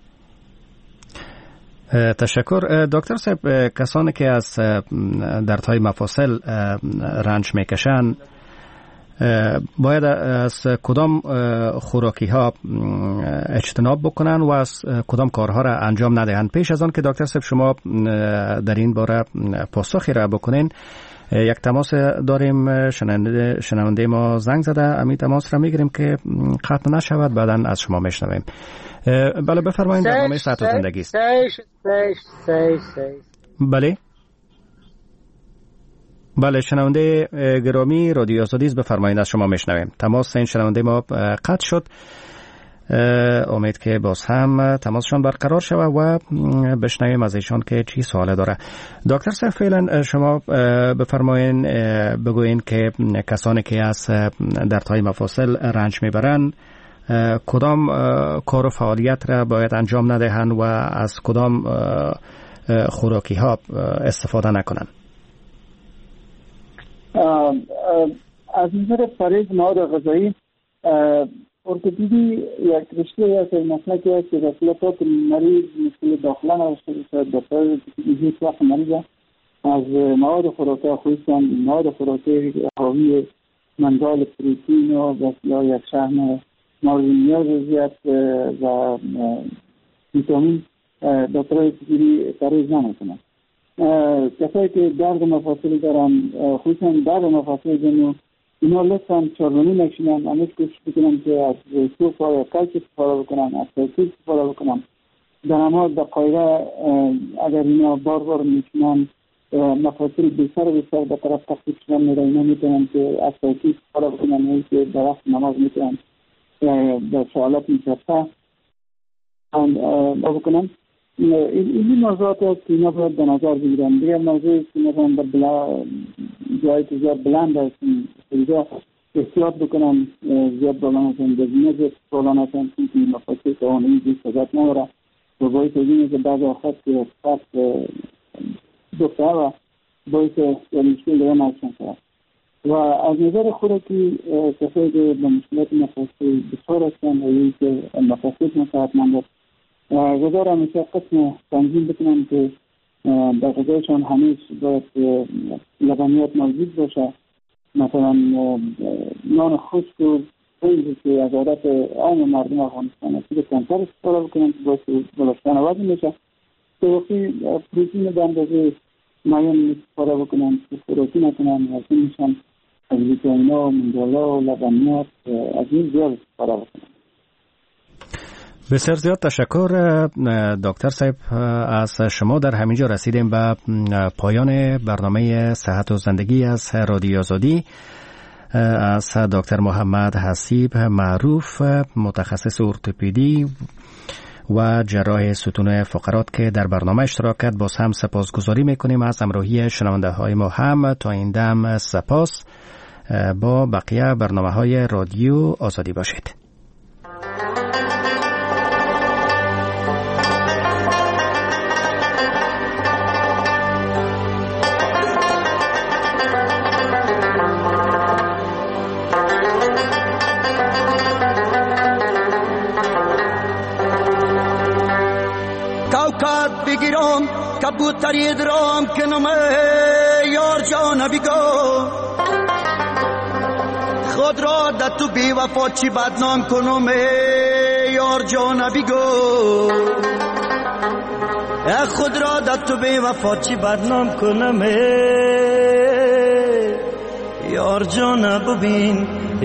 تشکر. دکتر صاحب، کسانی که از دردهای مفاصل رنج میکشن باید از کدام خوراکی ها اجتناب بکنن و از کدام کارها را انجام ندهند؟ پیش از آن که دکتر صاحب شما در این باره پاسخی را بکنین، یک تماس داریم. شنونده ما زنگ زده، همین تماس را میگیریم که قطع نشود، بعدا از شما میشنویم. بله بفرمایید. برنامه صحت و زندگی است. بله شنونده گرامی رادیو آزادی است، بفرمایید از شما میشنویم. تماس این شنونده ما قطع شد. امید که باز هم تماسشان برقرار شود و بشنویم از ایشان که چی سواله داره. دکتر صاحب فعلا شما بفرمایید بگوین که کسانی که از دردهای مفاصل رنج میبرن کدام کار و فعالیت را باید انجام ندهند و از کدام خوراکی ها استفاده نکنند؟ از نظر پرهیز مواد غذایی، ارتوپدی یک رشته است مسلکی است که رسالات مریض مشکل داخله نداشته باشه. دکتر هیچ وقت مریض از مواد خوراکی خصوصا مواد خوراکی حاوی منزال پروتئین و یا یک شحم مورد نیاز زیاد و ویتامین دکتر ارتوپدی پرهیز نمیکنه. کسایی که درد مفاصل دارن، خصوصا درد مفاصل زانو، اینا لطفاً چارمانی نکشونن. همیشه کوشش بکنن که از سوپ یا کلچ استفاده بکنن، از ترکیب استفاده بکنن. در اما به قاعده اگر اینا بار بار میکنن مفاصل بیشتر به طرف تخریب شدن میره. اینا میتونن که از ترکیب استفاده بکنن، یعنی که در وقت نماز میتونن در سوالات میچرفه بکنن. این موضوعات است که اینا باید به نظر بگیرن. دیگر موضوعی که مثلا در جایی که زیاد بلند است اینجا احتیاط بکنن، زیاد بالا نشن، گزینه زیاد بالا نشن، که مفاصل توانایی زیاد سزد نداره و باید اینه که بعض آخر که فرق دکته و باید مشکل دیگه نشن کرد. و از نظر خوراکی کسایی که به مشکلات مفاصل بسیار هستن و این که مفاصل صحتمند است غذا را همیشه قسم تنظیم بکنن که در غذایشان همیشه باید لبنیات موجود باشه. مثلا نان خشک و خیلی که از عادت عام مردم افغانستان است که کمتر استفاده بکنن که باید بالاتر وزن میشه. توقی پروتئین به اندازه معین استفاده بکنن که خوراکی نکنن و میشن از ویتامینا و منرال‌ها و لبنیات از این زیاد استفاده بکنن. بسیار زیاد تشکر دکتر صاحب از شما. در همینجا رسیدیم به پایان برنامه صحت و زندگی از رادیو آزادی. از دکتر محمد حسیب معروف متخصص ارتوپدی و جراح ستون فقرات که در برنامه اشتراک کرد باز هم سپاسگزاری میکنیم. از همراهی شنونده های ما هم تا این دم سپاس. با بقیه برنامه های رادیو آزادی باشید. پرد بگیرم کبوتری درام کنم یار جان بگو خود را در تو بی وفا چی بدنام کنم یار جان بگو خود را در تو بی وفا چی بدنام کنم یار جان ببین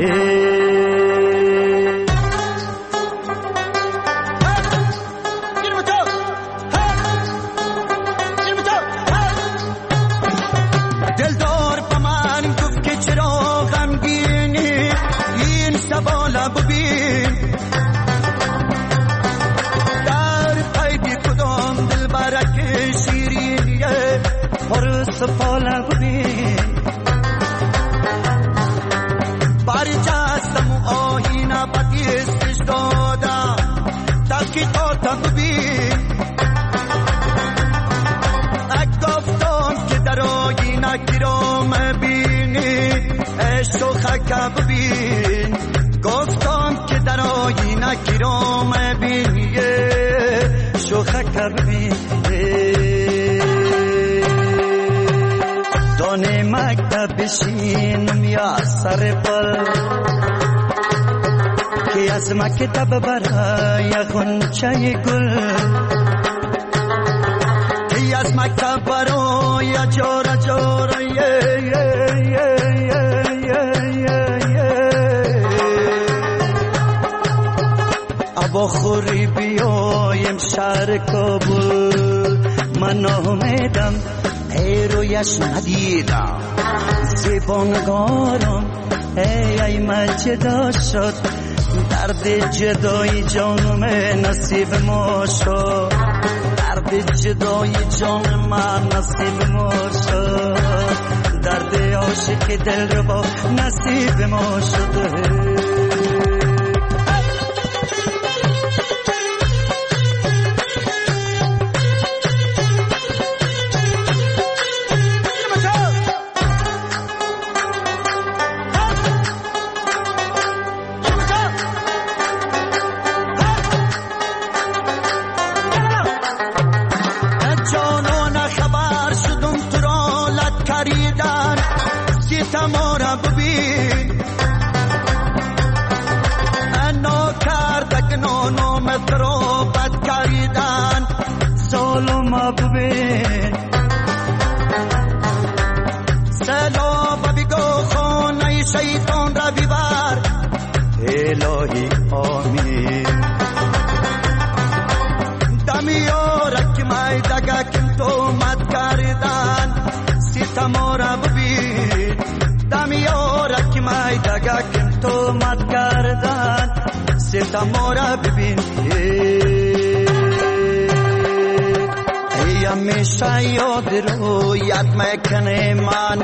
دلدار به من گفت که چرا غمگینی این سوال ببین در قیبی کدام دل برک شیرینیه پر سفال ببین برجستم و آینه بدیستش دادم تحقیقاتم ببین گفتم که در آینه گیرام بینی عشق و خکه ببین گفتم که در آینه گیرام بینی عشق و خکه ببین دانه مکتب بشینم یا سر پل که از مکتب برای غنچه گل که از مکتب برای جاره جاره ابا خوری بیایم شهر کابل من آمدم ای رویش ندیدم زیبانگارم ای من جدا شد درد جدای جانم نصیب ما شد درد جدای جان من نصیب ما شد درد عاشق دل رو با نصیب ما شده تمارا ببین انا کردک نانو مترو بد کردن ظالم ببین سلام بگو خانه شیطان را ببر الهی آمین دمیارک مای دگکم تو مد کردن ستمارا ببین دمیارک مای دگکم تو مد کردن ستمارا ببین ای همیشه یاد رویت میکنه من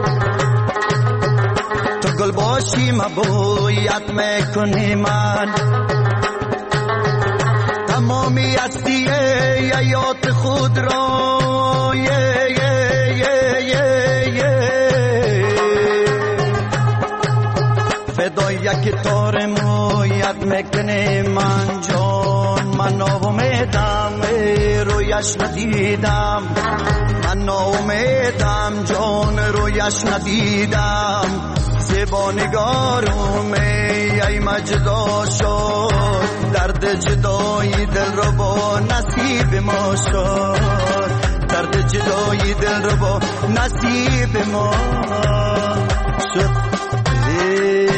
تو گل باشی مبویت میکنی من تمامی هستی حیات خود را فدای یک تار مویت میکنه من جان من امیدم رویش ندیدم من امیدم جان رویش ندیدم زبانگارم ای مجدا شد درد جدای دل رو با نصیب ما شد درد جدای دل رو با نصیب ما شد